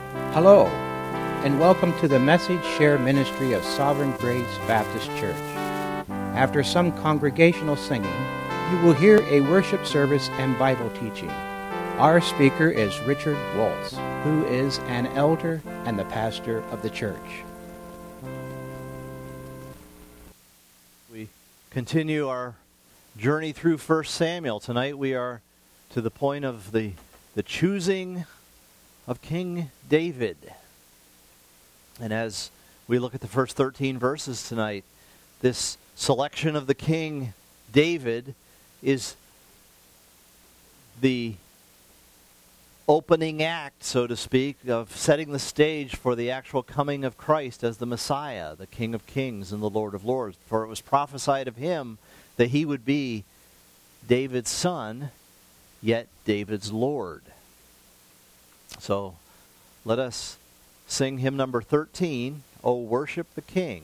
Hello, and welcome to the Message Share Ministry of Sovereign Grace Baptist Church. After some congregational singing, you will hear a worship service and Bible teaching. Our speaker is Richard Waltz, who is an elder and the pastor of the church. We continue our journey through 1 Samuel. Tonight we are to the point of the choosing of King David. And as we look at the first 13 verses tonight, this selection of the King David is the opening act, so to speak, of setting the stage for the actual coming of Christ as the Messiah, the King of Kings and the Lord of Lords. For it was prophesied of him that he would be David's son, yet David's Lord. So let us sing hymn number 13, O Worship the King.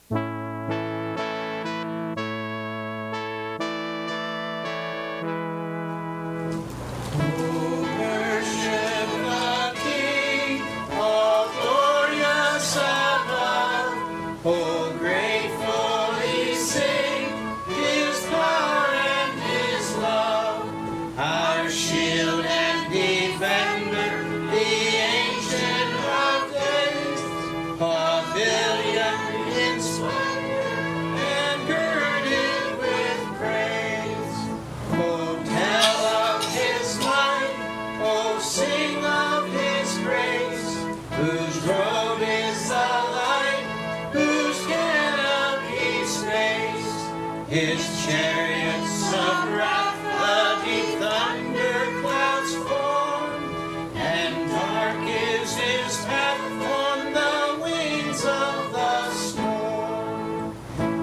His chariots of wrath, the deep thunder clouds form, and dark is his path on the wings of the storm.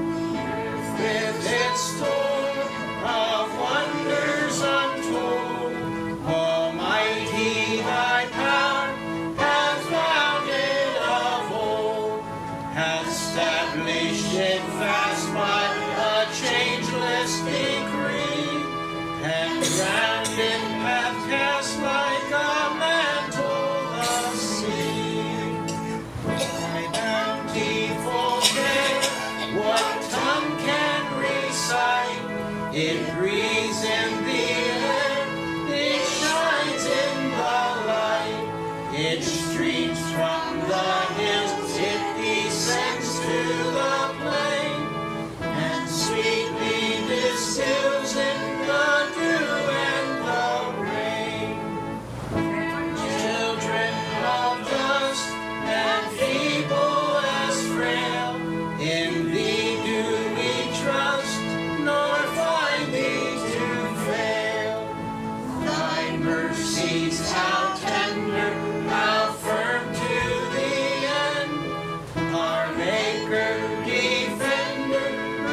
With its store of wonders untold, Almighty thy power has founded of old, has established it fast by changeless decree, and round in path cast like a mantle the sea. Thy bountiful care, what tongue can recite? It breathes in the air, it shines in the light, it streams from the hills, it descends to the plain, sweetly distills in the dew and the rain. Children of dust and feeble as frail, in thee do we trust, nor find thee to fail. Thy mercies how tender, how firm to the end, our Maker, Defender,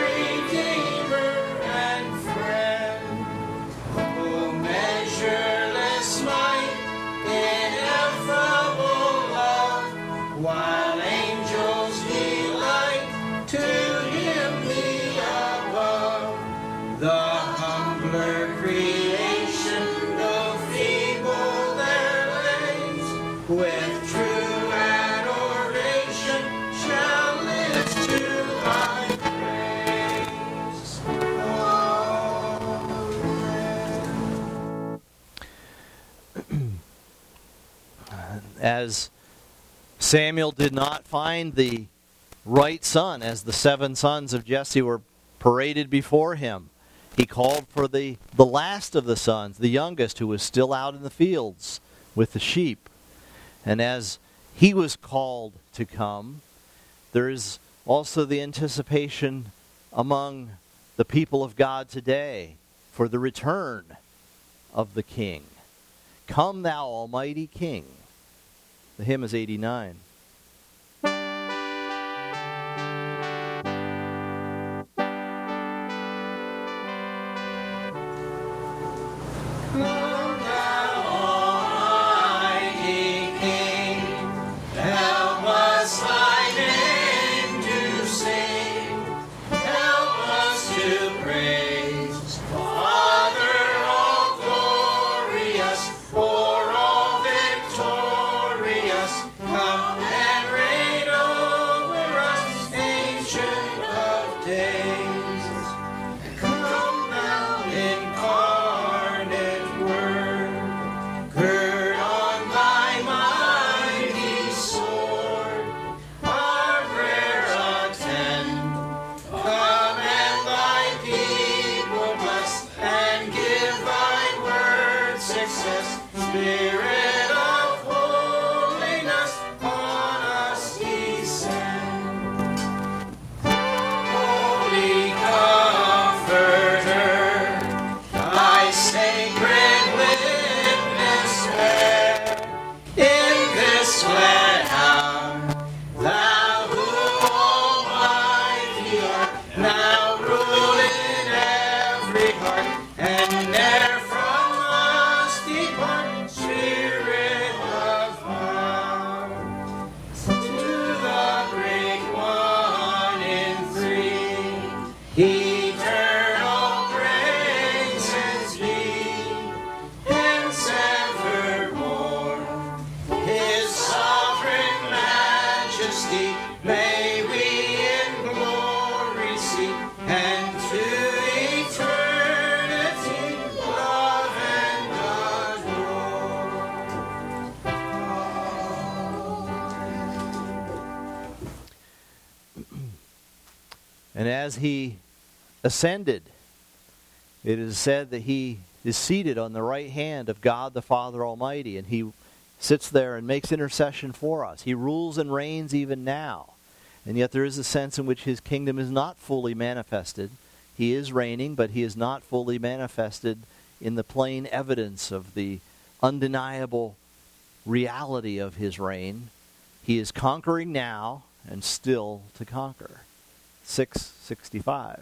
measureless might, ineffable love, while angels delight to him the above. The humbler creation, though feeble their lays, with true adoration shall live to thy praise. As Samuel did not find the right son, as the 7 sons of Jesse were paraded before him, he called for the last of the sons, the youngest, who was still out in the fields with the sheep. And as he was called to come, there is also the anticipation among the people of God today for the return of the King. Come thou almighty King. The hymn is 89. For all victorious, let out. Thou who almighty art, now rule in every heart, and ne'er from us depart, Spirit of God. To the great one in three, eternal praises be, hence evermore. His sovereign majesty may we in glory see, and to eternity love and adore. And as he ascended, it is said that he is seated on the right hand of God the Father Almighty, and he sits there and makes intercession for us. He rules and reigns even now. And yet there is a sense in which his kingdom is not fully manifested. He is reigning, but he is not fully manifested in the plain evidence of the undeniable reality of his reign. He is conquering now and still to conquer. 665.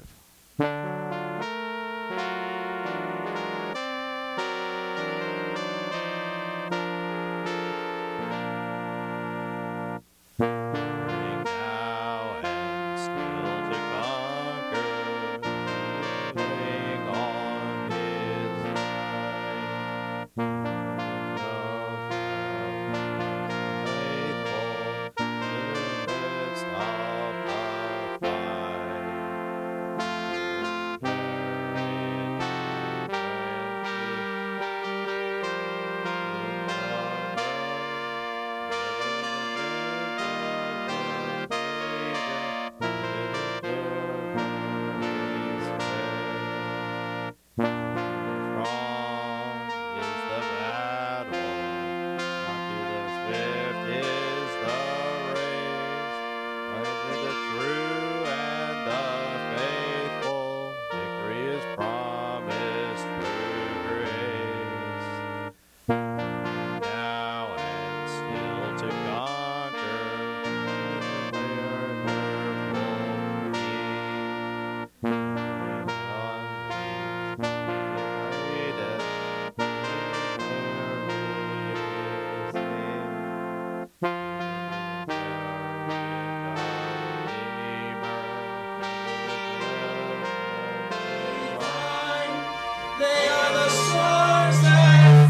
They are the stars that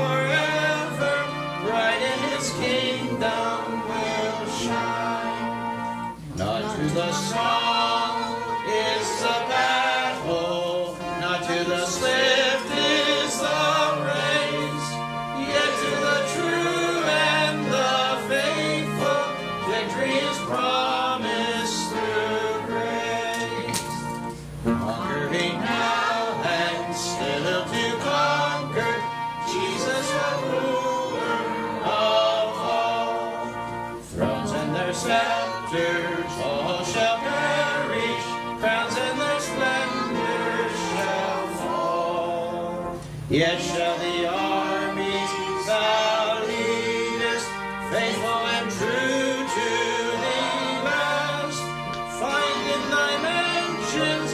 forever bright in his kingdom will shine. Not to the strong is the battle, not to the swift is the race, yet to the true and the faithful victory is promised through grace. Conquering now and still to conquer, Jesus the ruler of all. Thrones and their scepters all shall perish, crowns and their splendor shall fall. Yet shall the armies thou leadest, faithful and true to thee last, find in thy mansions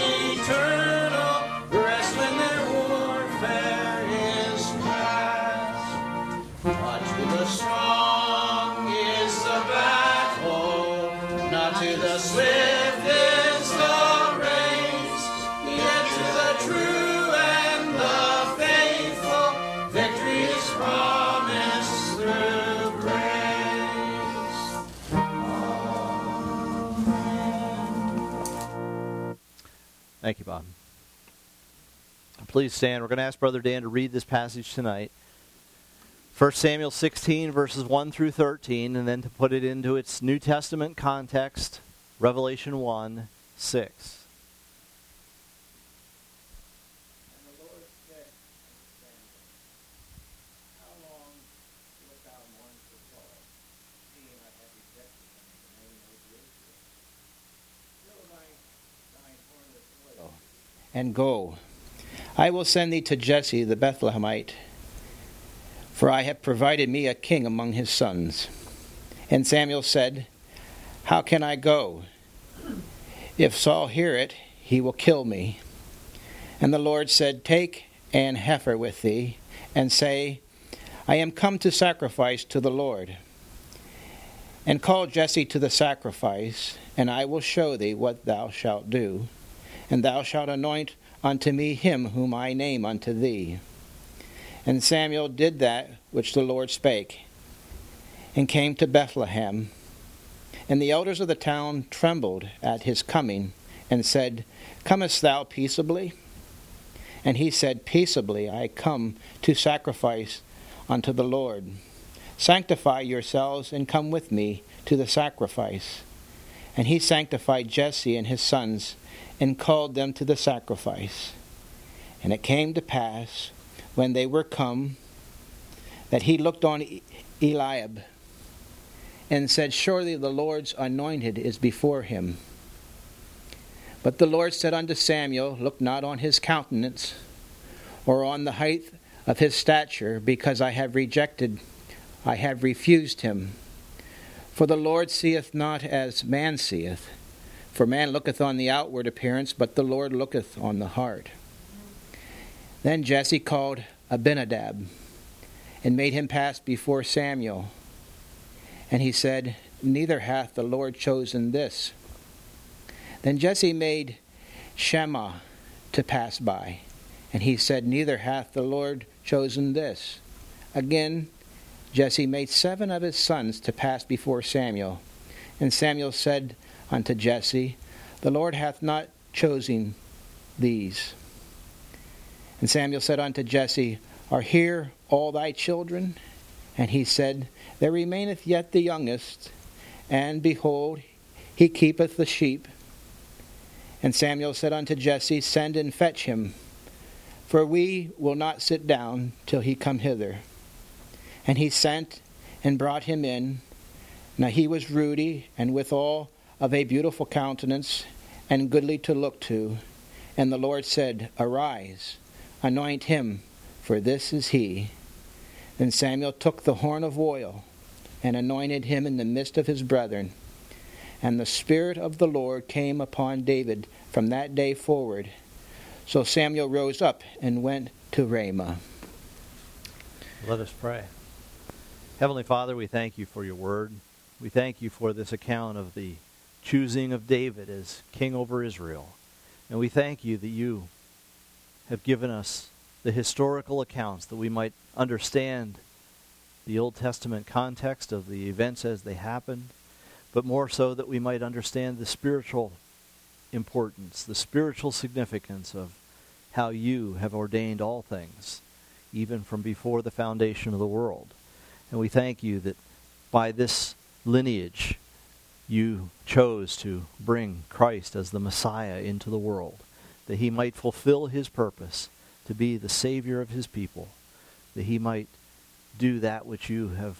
eternal rest when their warfare is past. Not to the strong is the battle, not to the swift is the race, yet to the true and the faithful victory is promised through grace. Amen. Thank you, Bob. Please stand. We're going to ask Brother Dan to read this passage tonight. 1 Samuel 16, verses 1 through 13, and then to put it into its New Testament context, Revelation 1, 6. And the Lord said unto Samuel, How long wilt thou mourn for Saul, seeing I have rejected him in the name of Israel? Fill thine horn with oil, and go. I will send thee to Jesse the Bethlehemite, for I have provided me a king among his sons. And Samuel said, How can I go? If Saul hear it, he will kill me. And the Lord said, Take an heifer with thee, and say, I am come to sacrifice to the Lord. And call Jesse to the sacrifice, and I will show thee what thou shalt do. And thou shalt anoint unto me him whom I name unto thee. And Samuel did that which the Lord spake, and came to Bethlehem. And the elders of the town trembled at his coming, and said, Comest thou peaceably? And he said, Peaceably I come to sacrifice unto the Lord. Sanctify yourselves, and come with me to the sacrifice. And he sanctified Jesse and his sons, and called them to the sacrifice. And it came to pass, when they were come, that he looked on Eliab, and said, Surely the Lord's anointed is before him. But the Lord said unto Samuel, Look not on his countenance, or on the height of his stature, because I have refused him. For the Lord seeth not as man seeth. For man looketh on the outward appearance, but the Lord looketh on the heart. Then Jesse called Abinadab, and made him pass before Samuel. And he said, Neither hath the Lord chosen this. Then Jesse made Shammah to pass by. And he said, Neither hath the Lord chosen this. Again, Jesse made 7 of his sons to pass before Samuel. And Samuel said unto Jesse, The Lord hath not chosen these. And Samuel said unto Jesse, Are here all thy children? And he said, There remaineth yet the youngest, and behold, he keepeth the sheep. And Samuel said unto Jesse, Send and fetch him, for we will not sit down till he come hither. And he sent and brought him in. Now he was ruddy, and withal of a beautiful countenance, and goodly to look to. And the Lord said, Arise, anoint him, for this is he. Then Samuel took the horn of oil, and anointed him in the midst of his brethren. And the Spirit of the Lord came upon David from that day forward. So Samuel rose up and went to Ramah. Let us pray. Heavenly Father, we thank you for your word. We thank you for this account of the choosing of David as king over Israel. And we thank you that you have given us the historical accounts that we might understand the Old Testament context of the events as they happened, but more so that we might understand the spiritual importance, the spiritual significance of how you have ordained all things, even from before the foundation of the world. And we thank you that by this lineage you chose to bring Christ as the Messiah into the world, that he might fulfill his purpose to be the Savior of his people, that he might do that which you have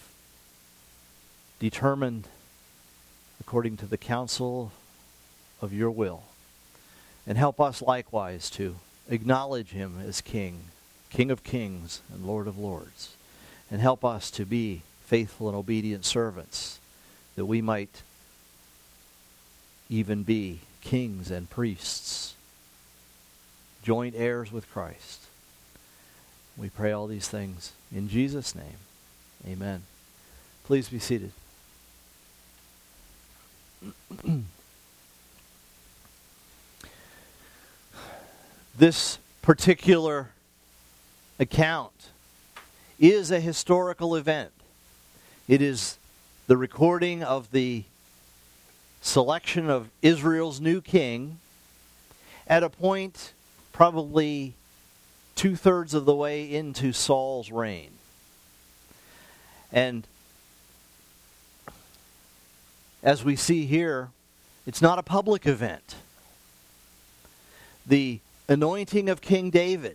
determined according to the counsel of your will. And help us likewise to acknowledge him as King, King of kings and Lord of lords. And help us to be faithful and obedient servants, that we might even be kings and priests, joint heirs with Christ. We pray all these things in Jesus' name. Amen. Please be seated. This particular account is a historical event. It is the recording of the selection of Israel's new king at a point probably 2/3 of the way into Saul's reign. And as we see here, it's not a public event. The anointing of King David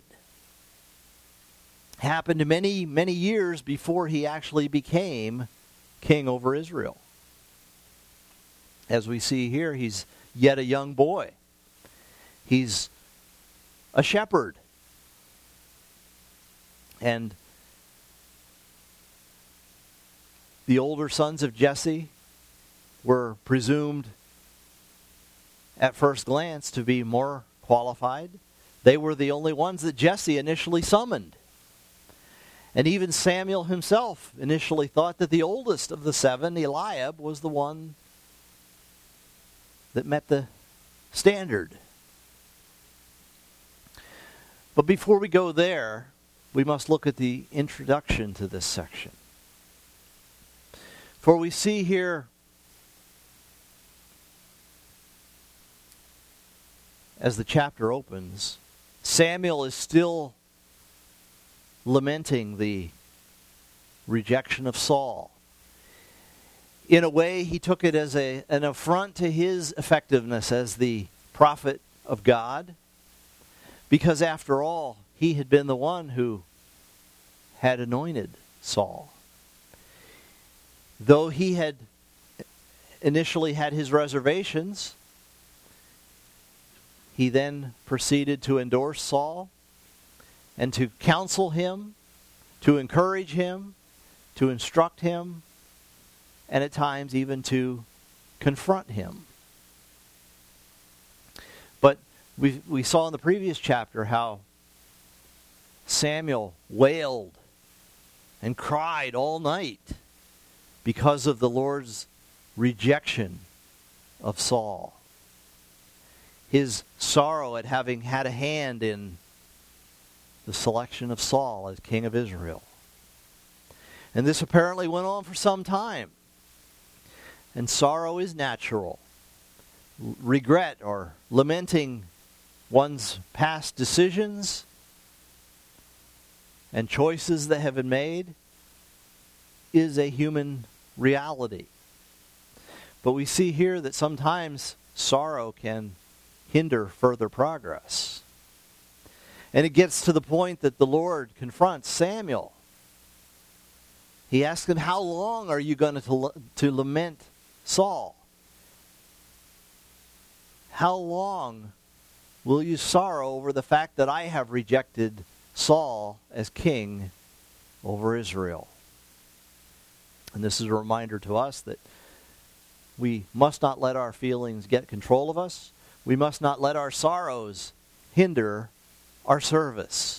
happened many, many years before he actually became king over Israel. As we see here, he's yet a young boy. He's a shepherd. And The older sons of Jesse were presumed at first glance to be more qualified. They were the only ones that Jesse initially summoned. And even Samuel himself initially thought that the oldest of the seven, Eliab, was the one that met the standard. But before we go there, we must look at the introduction to this section. For we see here, as the chapter opens, Samuel is still lamenting the rejection of Saul. In a way, he took it as an affront to his effectiveness as the prophet of God, because after all, he had been the one who had anointed Saul. Though he had initially had his reservations, he then proceeded to endorse Saul and to counsel him, to encourage him, to instruct him, and at times even to confront him. But we saw in the previous chapter how Samuel wailed and cried all night because of the Lord's rejection of Saul. His sorrow at having had a hand in the selection of Saul as king of Israel. And this apparently went on for some time. And sorrow is natural. Regret or lamenting one's past decisions and choices that have been made is a human reality. But we see here that sometimes sorrow can hinder further progress. And it gets to the point that the Lord confronts Samuel. He asks him, how long are you going to lament Saul? How long will you sorrow over the fact that I have rejected Saul as king over Israel? And this is a reminder to us that we must not let our feelings get control of us. We must not let our sorrows hinder our service.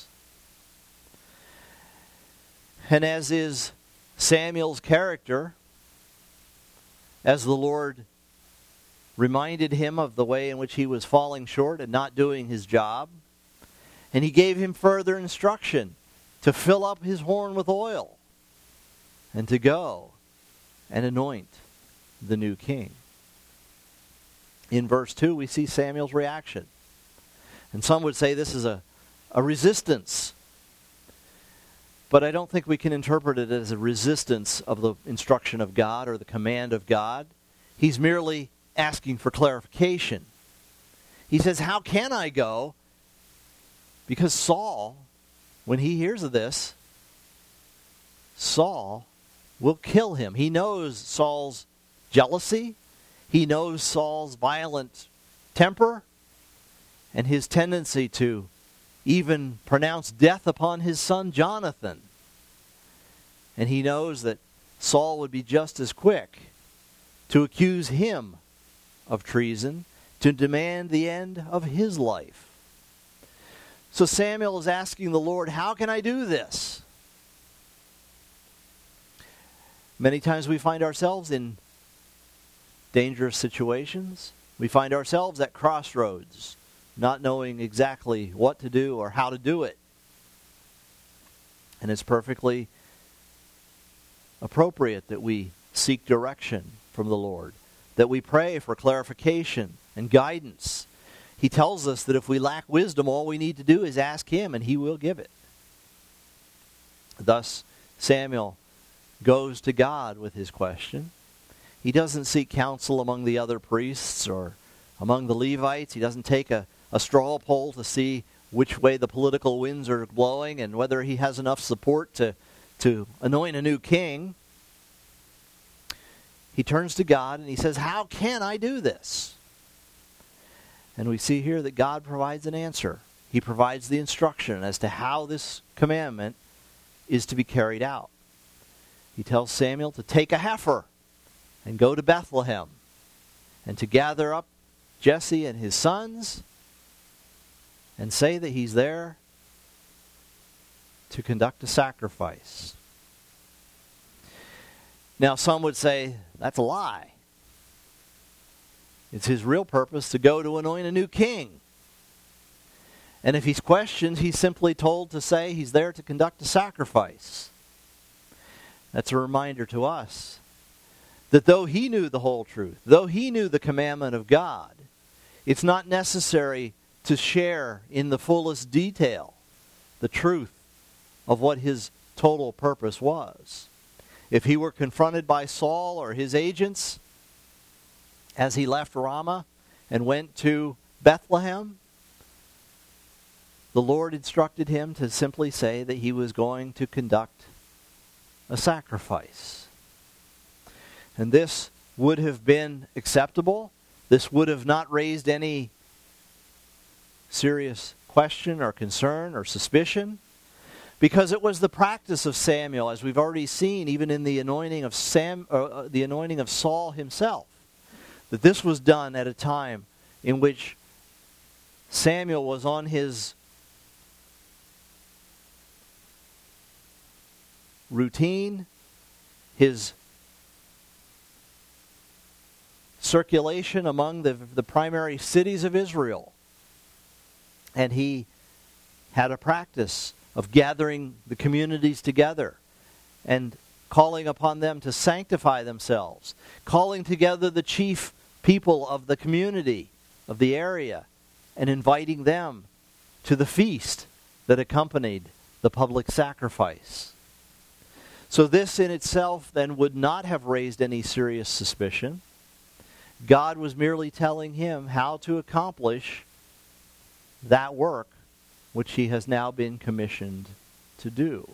And as is Samuel's character, as the Lord reminded him of the way in which he was falling short and not doing his job, and he gave him further instruction to fill up his horn with oil and to go and anoint the new king. In verse 2, we see Samuel's reaction. And some would say this is a resistance. But I don't think we can interpret it as a resistance of the instruction of God or the command of God. He's merely asking for clarification. He says, how can I go? Because Saul, when he hears of this, Saul will kill him. He knows Saul's jealousy. He knows Saul's violent temper and his tendency to even pronounce death upon his son Jonathan. And he knows that Saul would be just as quick to accuse him of treason, to demand the end of his life. So Samuel is asking the Lord, how can I do this? Many times we find ourselves in dangerous situations. We find ourselves at crossroads, not knowing exactly what to do or how to do it. And it's perfectly appropriate that we seek direction from the Lord, that we pray for clarification and guidance. He tells us that if we lack wisdom, all we need to do is ask Him, and He will give it. Thus, Samuel goes to God with his question. He doesn't seek counsel among the other priests or among the Levites. He doesn't take a straw poll to see which way the political winds are blowing and whether he has enough support to anoint a new king. He turns to God and he says, how can I do this? And we see here that God provides an answer. He provides the instruction as to how this commandment is to be carried out. he tells Samuel to take a heifer and go to Bethlehem and to gather up Jesse and his sons and say that he's there to conduct a sacrifice. Now, some would say that's a lie. It's his real purpose to go to anoint a new king. And if he's questioned, he's simply told to say he's there to conduct a sacrifice. That's a reminder to us that though he knew the whole truth, though he knew the commandment of God, it's not necessary to share in the fullest detail the truth of what his total purpose was. If he were confronted by Saul or his agents as he left Ramah and went to Bethlehem, the Lord instructed him to simply say that he was going to conduct a sacrifice. And this would have been acceptable. This would have not raised any serious question or concern or suspicion, because it was the practice of Samuel, as we've already seen, even in the anointing of Saul himself, that this was done at a time in which Samuel was on his routine, his circulation among the primary cities of Israel. And he had a practice of gathering the communities together and calling upon them to sanctify themselves, calling together the chief people of the community, of the area, and inviting them to the feast that accompanied the public sacrifice. So this in itself then would not have raised any serious suspicion. God was merely telling him how to accomplish that work which he has now been commissioned to do.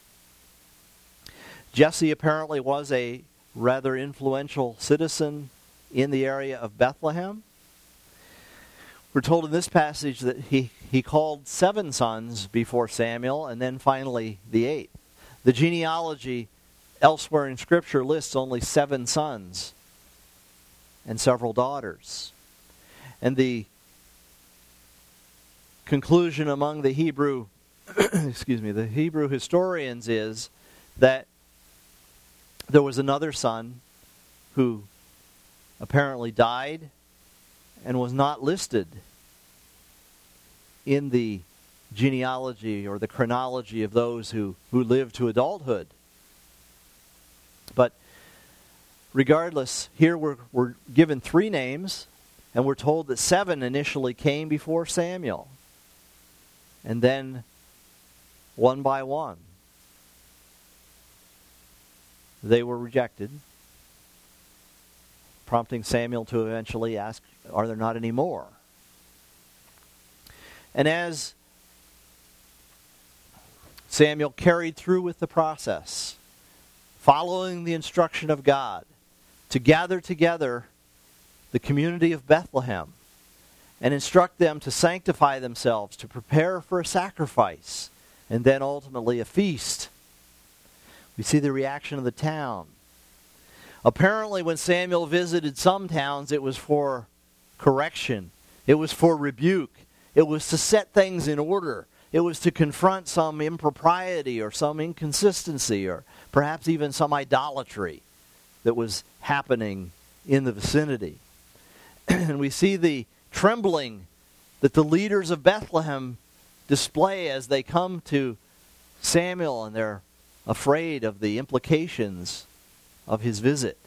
Jesse apparently was a rather influential citizen in the area of Bethlehem. We're told in this passage that he called 7 sons before Samuel, and then finally the 8th. The genealogy elsewhere in Scripture lists only 7 sons and several daughters. And the conclusion among the Hebrew the Hebrew historians is that there was another son who apparently died and was not listed in the genealogy or the chronology of those who lived to adulthood. But regardless, here we're given 3 names, and we're told that 7 initially came before Samuel. And then, one by one, they were rejected, prompting Samuel to eventually ask, are there not any more? And as Samuel carried through with the process, following the instruction of God, to gather together the community of Bethlehem and instruct them to sanctify themselves, to prepare for a sacrifice, and then ultimately a feast. We see the reaction of the town. Apparently, when Samuel visited some towns, it was for correction. It was for rebuke. It was to set things in order. It was to confront some impropriety or some inconsistency or perhaps even some idolatry that was happening in the vicinity. And we see the trembling that the leaders of Bethlehem display as they come to Samuel, and they're afraid of the implications of his visit.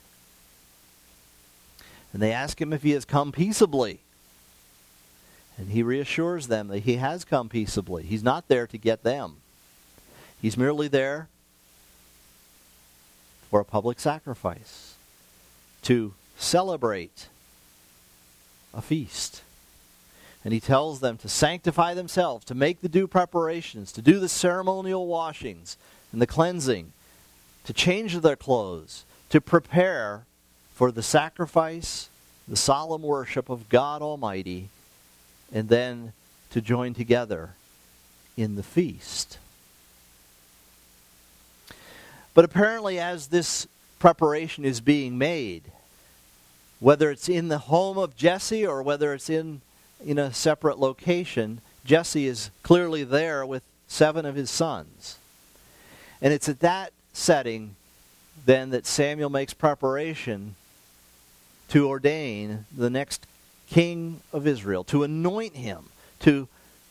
And they ask him if he has come peaceably. And he reassures them that he has come peaceably. He's not there to get them. He's merely there for a public sacrifice, to celebrate a feast. And he tells them to sanctify themselves, to make the due preparations, to do the ceremonial washings and the cleansing, to change their clothes, to prepare for the sacrifice, the solemn worship of God Almighty, and then to join together in the feast. But apparently as this preparation is being made, whether it's in the home of Jesse or whether it's in a separate location, Jesse is clearly there with 7 of his sons. And it's at that setting then that Samuel makes preparation to ordain the next king of Israel, to anoint him, to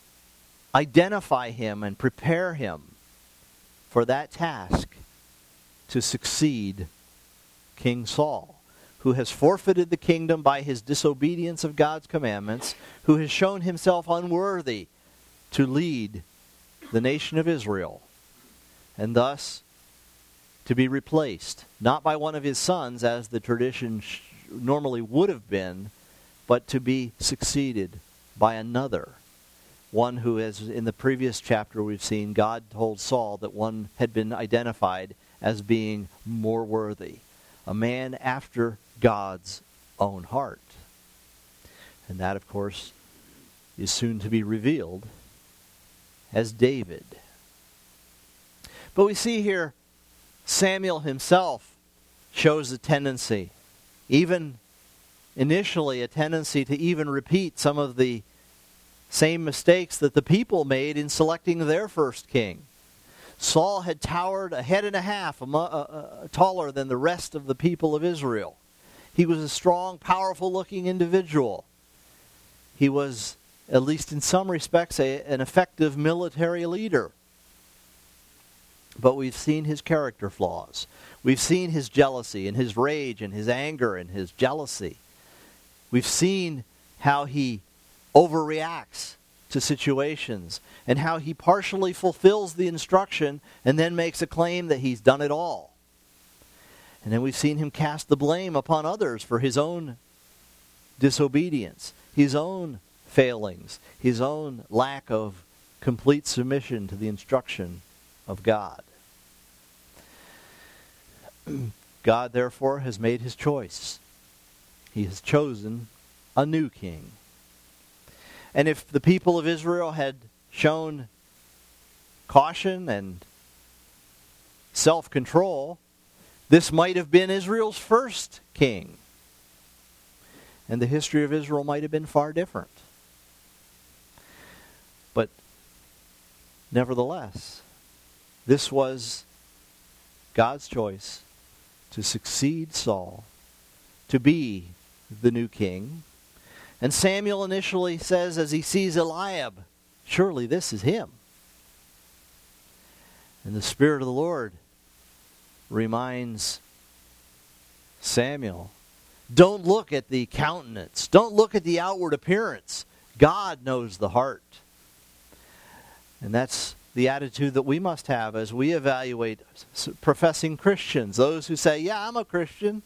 identify him and prepare him for that task to succeed King Saul, who has forfeited the kingdom by his disobedience of God's commandments, who has shown himself unworthy to lead the nation of Israel, and thus to be replaced, not by one of his sons, as the tradition normally would have been, but to be succeeded by another. One who, as in the previous chapter we've seen, God told Saul that one had been identified as being more worthy. A man after God's own heart. And that, of course, is soon to be revealed as David. But we see here Samuel himself shows a tendency, even initially a tendency to even repeat some of the same mistakes that the people made in selecting their first king. Saul had towered a head and a half taller than the rest of the people of Israel. He was a strong, powerful-looking individual. He was, at least in some respects, an effective military leader. But we've seen his character flaws. We've seen his jealousy and his rage and his anger and his jealousy. We've seen how he overreacts to situations and how he partially fulfills the instruction and then makes a claim that he's done it all. And then we've seen him cast the blame upon others for his own disobedience, his own failings, his own lack of complete submission to the instruction of God. God, therefore, has made his choice. He has chosen a new king. And if the people of Israel had shown caution and self-control, this might have been Israel's first king. And the history of Israel might have been far different. But nevertheless, this was God's choice to succeed Saul, to be the new king. And Samuel initially says, as he sees Eliab, surely this is him. And the Spirit of the Lord reminds Samuel, don't look at the countenance. Don't look at the outward appearance. God knows the heart. And that's the attitude that we must have as we evaluate professing Christians. Those who say, yeah, I'm a Christian.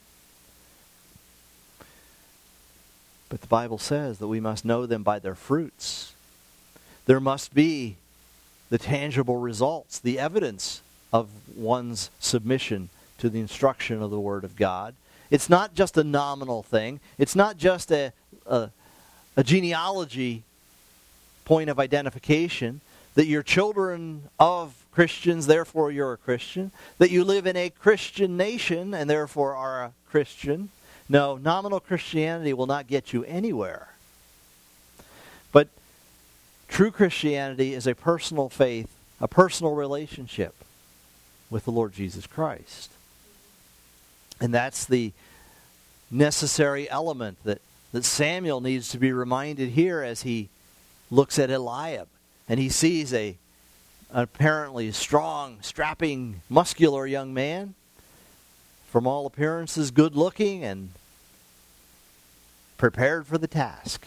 But the Bible says that we must know them by their fruits. There must be the tangible results, the evidence of one's submission to the instruction of the Word of God. It's not just a nominal thing. It's not just a genealogy point of identification, that you're children of Christians, therefore you're a Christian, that you live in a Christian nation and therefore are a Christian. No, nominal Christianity will not get you anywhere. But true Christianity is a personal faith, a personal relationship with the Lord Jesus Christ. And that's the necessary element that Samuel needs to be reminded here as he looks at Eliab. And he sees an apparently strong, strapping, muscular young man, from all appearances good looking and prepared for the task.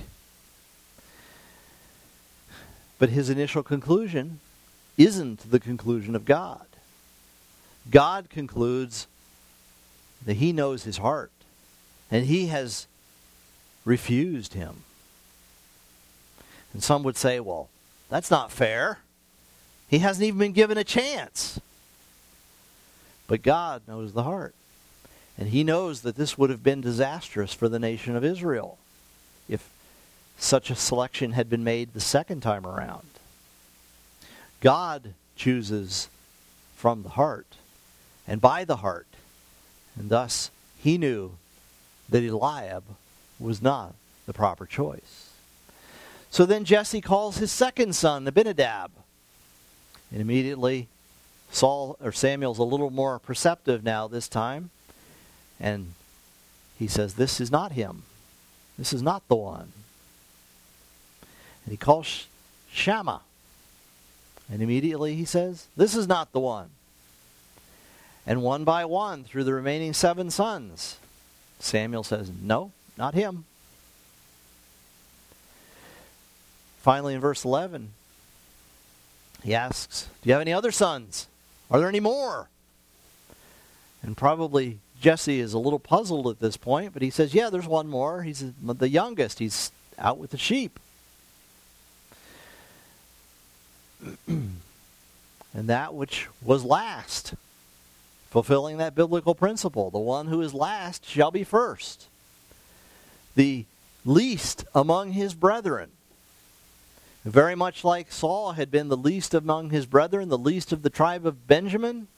But his initial conclusion isn't the conclusion of God. God concludes that he knows his heart, and he has refused him. And some would say, well, that's not fair. He hasn't even been given a chance. But God knows the heart. And he knows that this would have been disastrous for the nation of Israel if such a selection had been made the second time around. God chooses from the heart. and by the heart. And thus he knew that Eliab was not the proper choice. So then Jesse calls his second son, Abinadab. And immediately Samuel's a little more perceptive now this time. And he says, this is not him. This is not the one. And he calls Shammah. And immediately he says, this is not the one. And one by one, through the remaining 7 sons, Samuel says, no, not him. Finally, in verse 11, he asks, do you have any other sons? Are there any more? And probably Jesse is a little puzzled at this point, but he says, yeah, there's one more. He's the youngest. He's out with the sheep. And that which was last, fulfilling that biblical principle, the one who is last shall be first. The least among his brethren. Very much like Saul had been the least among his brethren, the least of the tribe of Benjamin,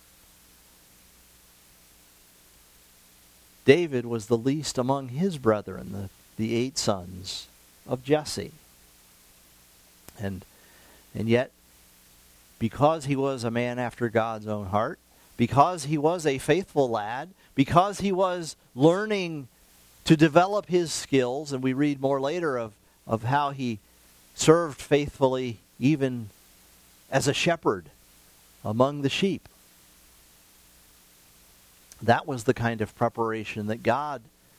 David was the least among his brethren, the 8 sons of Jesse. And yet, because he was a man after God's own heart, because he was a faithful lad, because he was learning to develop his skills, and we read more later of how he served faithfully even as a shepherd among the sheep. That was the kind of preparation that God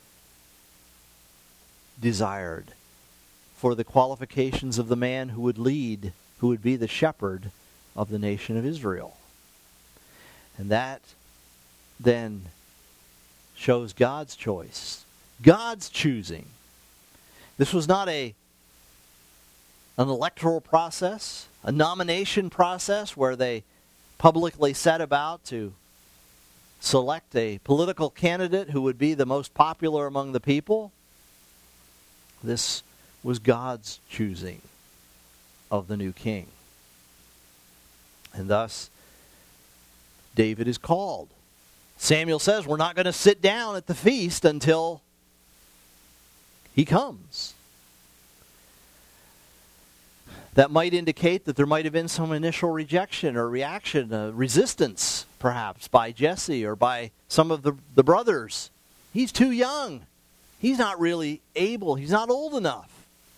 desired for the qualifications of the man who would lead, who would be the shepherd of the nation of Israel. And that then shows God's choice, God's choosing. This was not an electoral process, a nomination process where they publicly set about to select a political candidate who would be the most popular among the people. This was God's choosing of the new king. And thus, David is called. Samuel says, we're not going to sit down at the feast until he comes. That might indicate that there might have been some initial rejection or reaction, resistance, perhaps, by Jesse or by some of the brothers. He's too young. He's not really able. He's not old enough.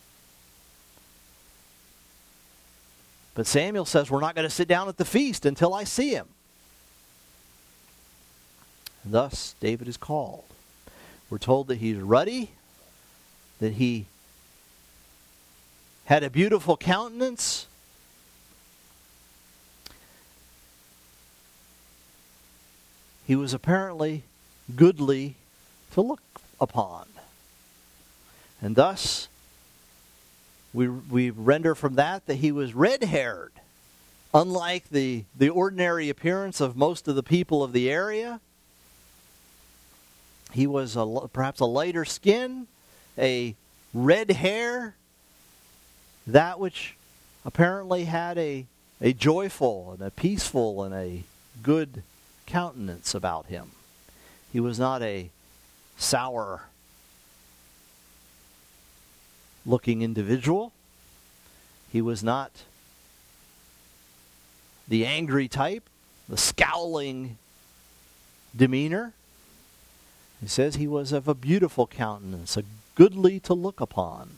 But Samuel says, we're not going to sit down at the feast until I see him. And thus, David is called. We're told that he's ruddy, that he had a beautiful countenance. He was apparently goodly to look upon. And thus, we render from that he was red-haired. Unlike the ordinary appearance of most of the people of the area, he was perhaps a lighter skin, a red hair, that which apparently had a joyful and a peaceful and a good countenance about him. He was not a sour-looking individual. He was not the angry type, the scowling demeanor. He says he was of a beautiful countenance, a goodly to look upon.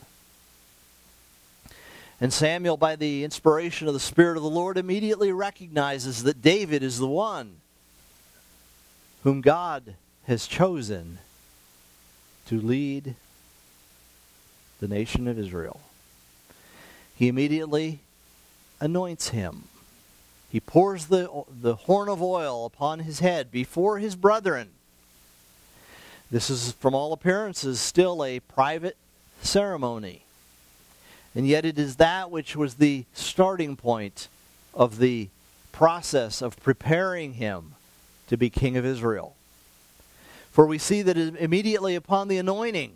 And Samuel, by the inspiration of the Spirit of the Lord, immediately recognizes that David is the one whom God has chosen to lead the nation of Israel. He immediately anoints him. He pours the horn of oil upon his head before his brethren. This is, from all appearances, still a private ceremony. And yet it is that which was the starting point of the process of preparing him to be king of Israel. For we see that immediately upon the anointing,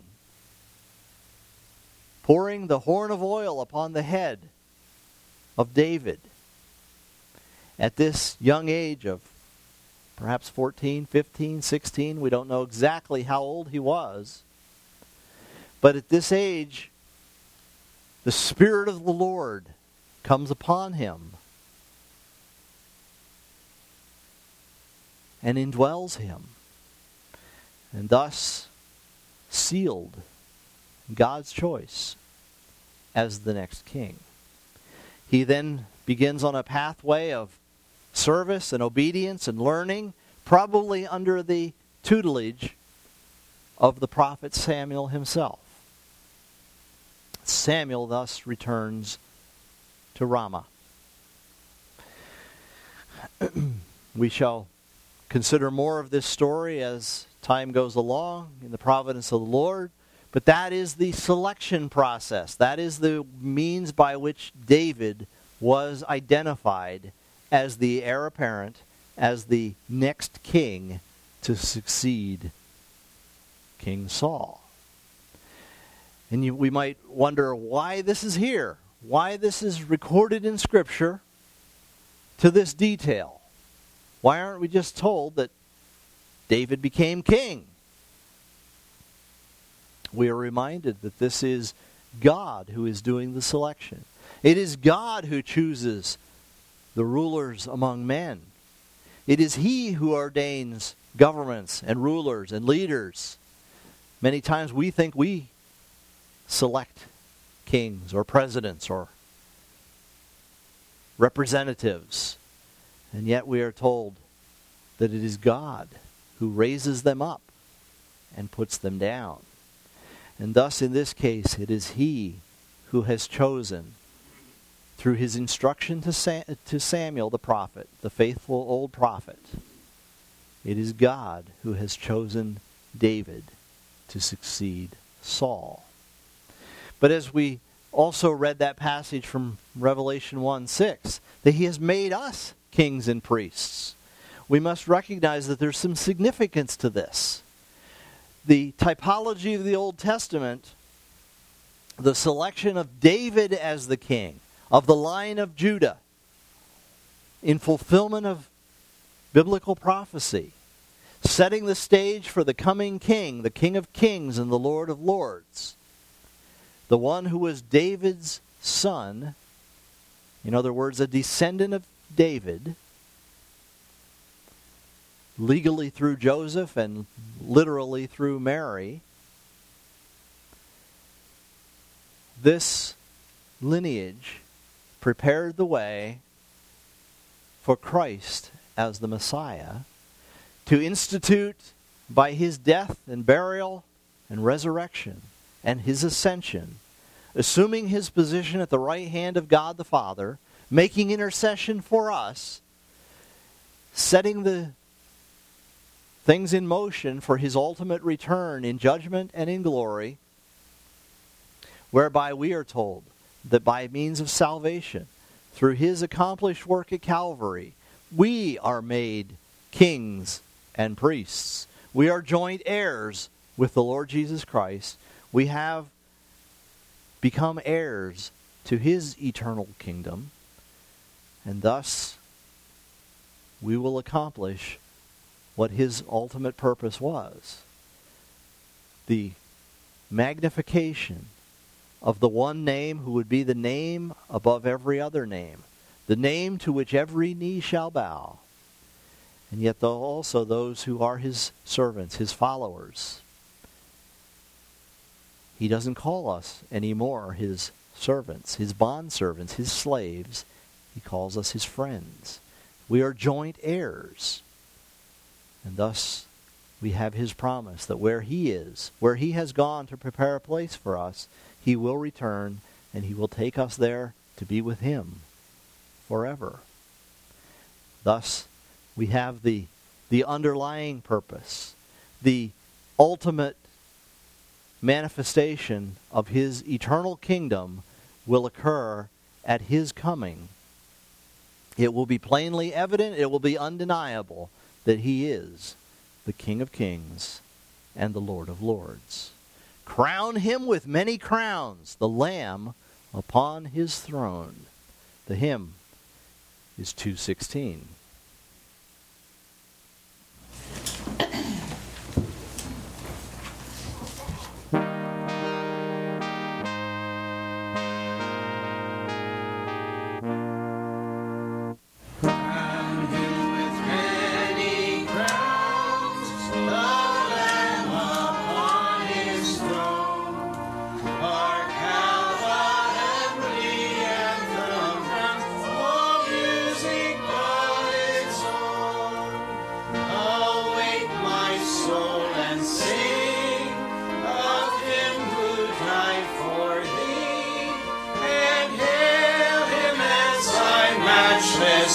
pouring the horn of oil upon the head of David, at this young age of perhaps 14, 15, 16. We don't know exactly how old he was. But at this age, the Spirit of the Lord comes upon him and indwells him, and thus sealed God's choice as the next king. He then begins on a pathway of service and obedience and learning, probably under the tutelage of the prophet Samuel himself. Samuel thus returns to Ramah. We shall consider more of this story as time goes along in the providence of the Lord. But that is the selection process. That is the means by which David was identified as the heir apparent, as the next king to succeed King Saul. And we might wonder why this is here, why this is recorded in Scripture to this detail. Why aren't we just told that David became king? We are reminded that this is God who is doing the selection. It is God who chooses the rulers among men. It is He who ordains governments and rulers and leaders. Many times we think we select kings or presidents or representatives, and yet we are told that it is God who raises them up and puts them down. And thus, in this case, it is He who has chosen, through His instruction to Samuel the prophet, the faithful old prophet, it is God who has chosen David to succeed Saul. But as we also read that passage from Revelation 1:6, that He has made us kings and priests, we must recognize that there's some significance to this. The typology of the Old Testament, the selection of David as the king, of the line of Judah, in fulfillment of biblical prophecy, setting the stage for the coming king, the King of Kings and the Lord of Lords, the one who was David's son, in other words, a descendant of David, legally through Joseph and literally through Mary. This lineage prepared the way for Christ as the Messiah to institute, by His death and burial and resurrection and His ascension, assuming His position at the right hand of God the Father, making intercession for us, setting the things in motion for His ultimate return in judgment and in glory, whereby we are told that by means of salvation, through His accomplished work at Calvary, we are made kings and priests. We are joint heirs with the Lord Jesus Christ. We have become heirs to His eternal kingdom, and thus we will accomplish what His ultimate purpose was: the magnification of the one name who would be the name above every other name, the name to which every knee shall bow, and yet also those who are His servants, His followers. He doesn't call us anymore His servants, His bondservants, His slaves. He calls us His friends. We are joint heirs. And thus we have His promise that where He is, where He has gone to prepare a place for us, He will return and He will take us there to be with Him forever. Thus, we have the underlying purpose, the ultimate manifestation of His eternal kingdom will occur at His coming. It will be plainly evident, it will be undeniable that He is the King of Kings and the Lord of Lords. Crown Him with many crowns, the Lamb upon His throne. The hymn is 216.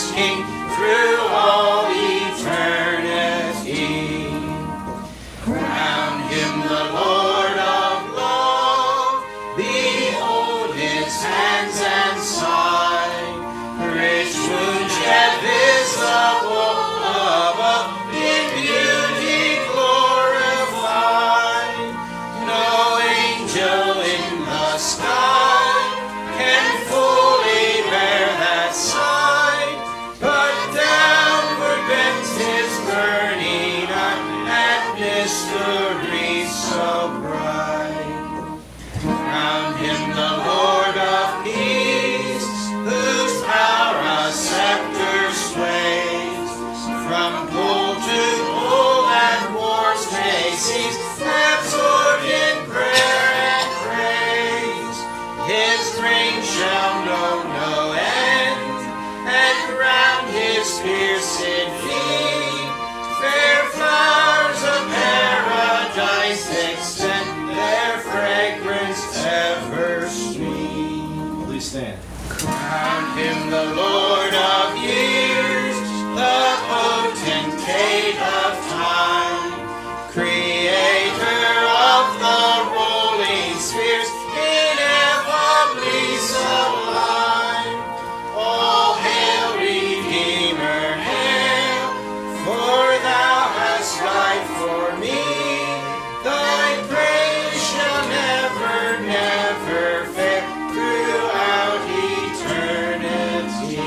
King through all eternity. Crown him the Lord of love, behold his hands and side, rich wounds yet visible above, in beauty glorified. No angel in the sky can fully bear that sight, but downward bends his burning eye at mystery so bright. Crown him the Lord of peace, whose power a scepter sways. From pole to pole and wars may cease, absorbed in prayer and praise. His reign shall know no end, and round his pierced feet fair flowers of paradise extend, their fragrance ever sweet. Please stand. Crown him the Lord of years, the potentate of time, creator of the rolling spheres, ineffably sublime. All hail, Redeemer, hail, for thou hast died for me. Thy praise shall never, never fail throughout eternity.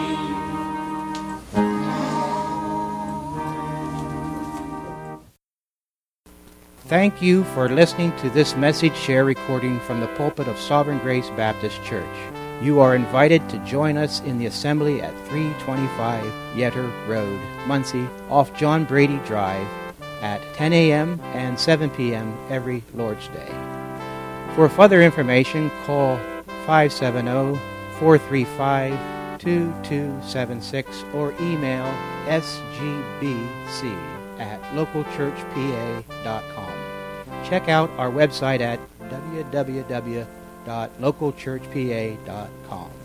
Thank you for listening to this message share recording from the pulpit of Sovereign Grace Baptist Church. You are invited to join us in the assembly at 325 Yetter Road, Muncie, off John Brady Drive, at 10 a.m. and 7 p.m. every Lord's Day. For further information, call 570-435-2276 or email sgbc@localchurchpa.com. Check out our website at www.localchurchpa.com.